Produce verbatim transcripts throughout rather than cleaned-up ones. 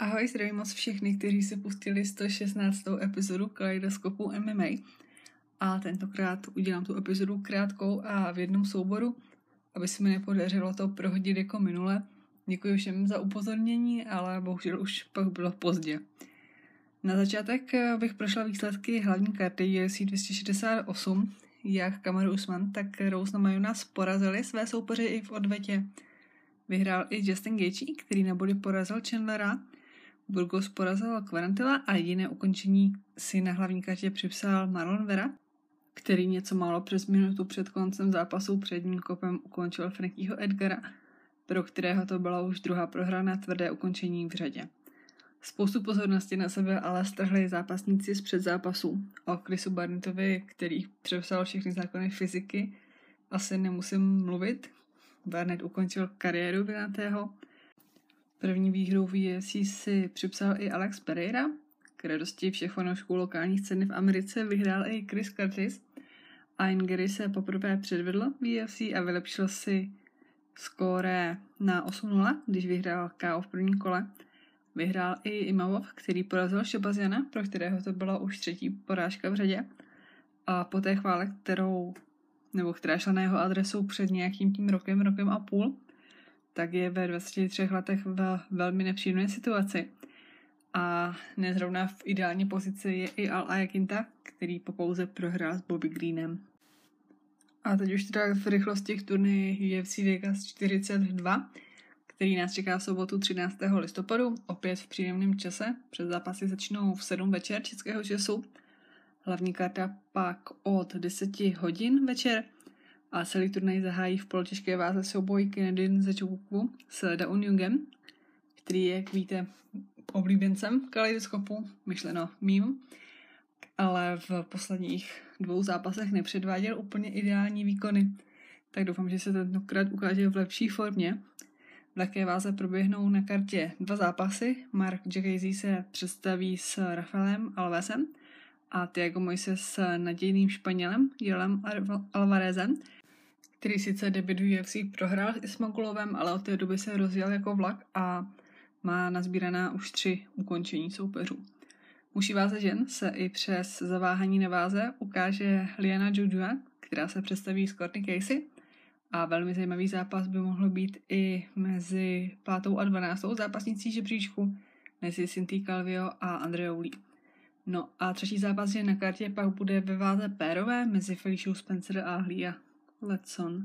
Ahoj, zdravím moc všechny, kteří si pustili sto šestnáctou epizodu Kaleidoskopu M M A. A tentokrát udělám tu epizodu krátkou a v jednom souboru, aby se mi nepodařilo to prohodit jako minule. Děkuji všem za upozornění, ale bohužel už pak bylo pozdě. Na začátek bych prošla výsledky hlavní karty U F C dvě stě šedesát osm. Jak Kamaru Usman, tak Rose Namajunas porazili své soupeře i v odvetě. Vyhrál i Justin Gaethje, který na body porazil Chandlera. Burgos porazil Quarantela a jediné ukončení si na hlavní kartě připsal Marlon Vera, který něco málo přes minutu před koncem zápasu předním kopem ukončil Frankieho Edgara, pro kterého to byla už druhá prohra na tvrdé ukončení v řadě. Spoustu pozornosti na sebe ale strhli zápasníci z předzápasu. O Chrisu Barnettovi, který přepsal všechny zákony fyziky, asi nemusím mluvit. Barnett ukončil kariéru Vinatého. První výhrou v U F C si připsal i Alex Pereira. K radosti všech fanoušků lokální scény v Americe vyhrál i Chris Curtis. Ian Garry se poprvé předvedl v U F C a vylepšil si skóre na osm nula, když vyhrál K O v prvním kole. Vyhrál i Imavov, který porazil Shabaziana, pro kterého to byla už třetí porážka v řadě. A po té chvále, kterou, nebo která šla na jeho adresu před nějakým tím rokem, rokem a půl, tak je ve dvaceti třech letech v velmi nepříjemné situaci. A nezrovna v ideální pozici je i Al Ayakinta, který po pauze prohrál s Bobby Greenem. A teď už teda v rychlosti k turnaji U F C Vegas čtyřicet dva, který nás čeká v sobotu třináctého listopadu, opět v příjemném čase. Před zápasy začnou v sedm večer českého času. Hlavní karta pak od deset hodin večer. A celý turnaj zahájí v polotěžké váze souboj Kennedy Nzechukwu s Daun Jungem, který je, jak víte, oblíbencem kaleidoskopu, myšleno mým, ale v posledních dvou zápasech nepředváděl úplně ideální výkony. Tak doufám, že se tentokrát ukáže v lepší formě. V lehké váze proběhnou na kartě dva zápasy. Mark Jacasey se představí s Rafaelem Alvesem a Thiago Moises s nadějným Španělem Joelem Alvarezem, který sice debut v U F C prohrál s Ismagulovem, ale od té doby se rozjel jako vlak a má nazbíraná už tři ukončení soupeřů. Muží váze žen se i přes zaváhání na váze ukáže Liana Jojua, která se představí s Courtney Casey, a velmi zajímavý zápas by mohl být i mezi pátou a dvanáctou zápasnicí žebříčku, mezi Cynthia Calvillo a Andreou Lee. No a třetí zápas žen na kartě pak bude ve váze pérové mezi Feliciou Spencer a Hlia Letson.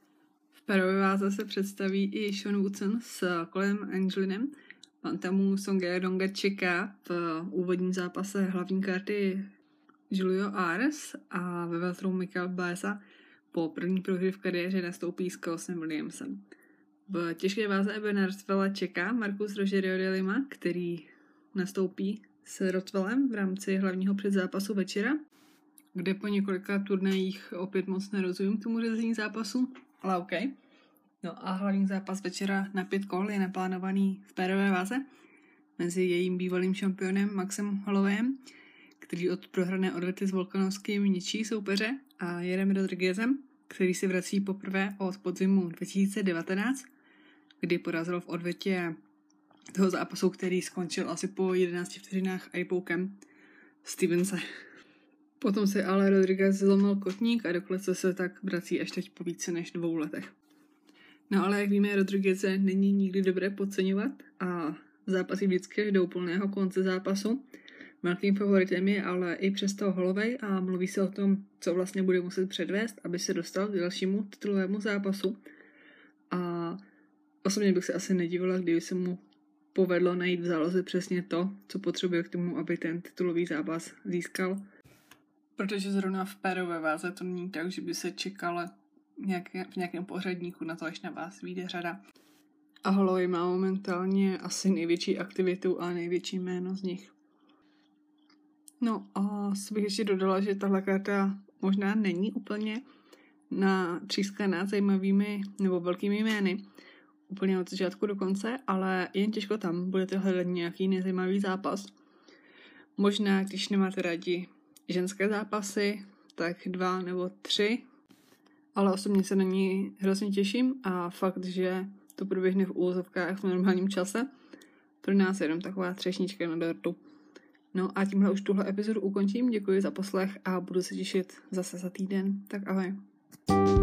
V pérové váze se představí i Sean Woodson s Colem Angelinem. Pantamu Songea čeká v úvodním zápase hlavní karty Julio Ares a ve welteru Michael Baeza po první prohře v kariéře nastoupí s Kelsem Williamsem. V těžké váze Bernardsvela čeká Marcus Rogerio de Lima, který nastoupí s Rothwellem v rámci hlavního předzápasu večera, kde po několika turnajích opět moc nerozumím tomu řazení zápasu, ale OK. No a hlavní zápas večera na pět kol je naplánovaný v pérové váze mezi jejím bývalým šampionem Maxem Hollowayem, který od prohrané odvety s Volkanovským ničí soupeře, a Jerem Rodriguezem, který se vrací poprvé od podzimu dva tisíce devatenáct, kdy porazil v odvetě toho zápasu, který skončil asi po jedenácti vteřinách eyepoukem Stevense. Potom se ale Rodriguez zlomil kotník a do klece se tak vrací až teď po více než dvou letech. No ale jak víme, Rodrigueze není nikdy dobré podceňovat a zápasy vždycky do úplného konce zápasu. Velkým favoritem je ale i přesto Holloway a mluví se o tom, co vlastně bude muset předvést, aby se dostal k dalšímu titulovému zápasu. A osobně bych se asi nedivila, kdyby se mu povedlo najít v záloze přesně to, co potřebuje k tomu, aby ten titulový zápas získal. Protože zrovna v pérové váze to není tak, že by se čekalo nějaké, v nějakém pořadníku na to, až na vás vyjde řada. A Holloway má momentálně asi největší aktivitu a největší jméno z nich. No a bych ještě dodala, že tahle karta možná není úplně natřískaná zajímavými nebo velkými jmény úplně od začátku do konce, ale jen těžko tam budete hledat nějaký nezajímavý zápas. Možná, když nemáte rádi ženské zápasy, tak dva nebo tři, ale osobně se na ní hrozně těším a fakt, že to proběhne v úvozovkách v normálním čase, pro nás jenom taková třešnička na dortu. No a tímhle už tuhle epizodu ukončím, děkuji za poslech a budu se těšit zase za týden. Tak ahoj.